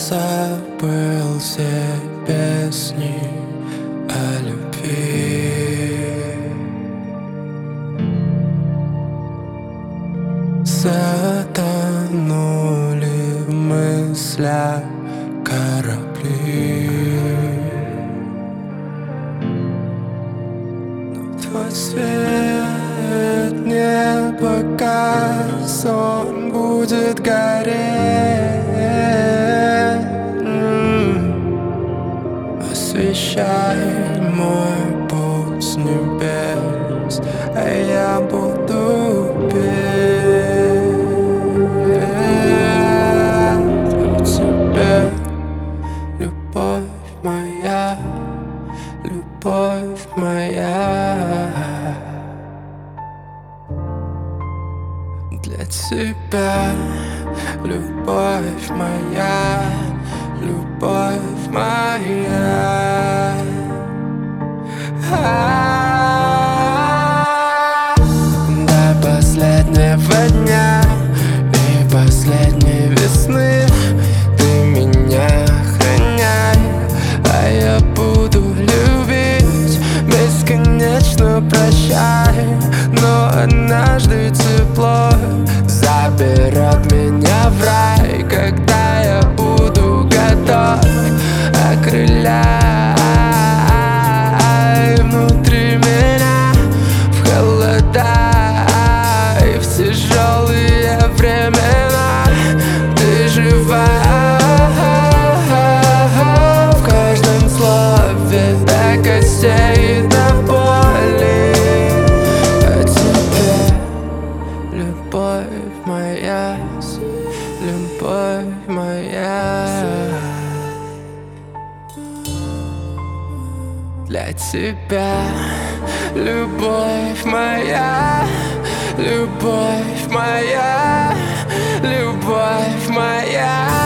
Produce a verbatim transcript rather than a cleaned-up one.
забыл все песни о любви. Затонули в мыслях корабли, но твой свет не погас, он будет гореть. Освещай мой путь с небес, а я буду петь для тебя, любовь моя, любовь моя. Для тебя, любовь моя, любовь моя. До последнего дня и последней весны ты меня охраняй, а я буду любить бесконечно, прощай. Но однажды тепло заберет меня в рай, когда я буду готов. Окрыляй внутри меня в холода и в тяжелые времена. Ты жива в каждом слове до костей, до боли. А тебе, любовь моя, любовь моя. Для тебя, любовь моя, любовь моя, любовь моя.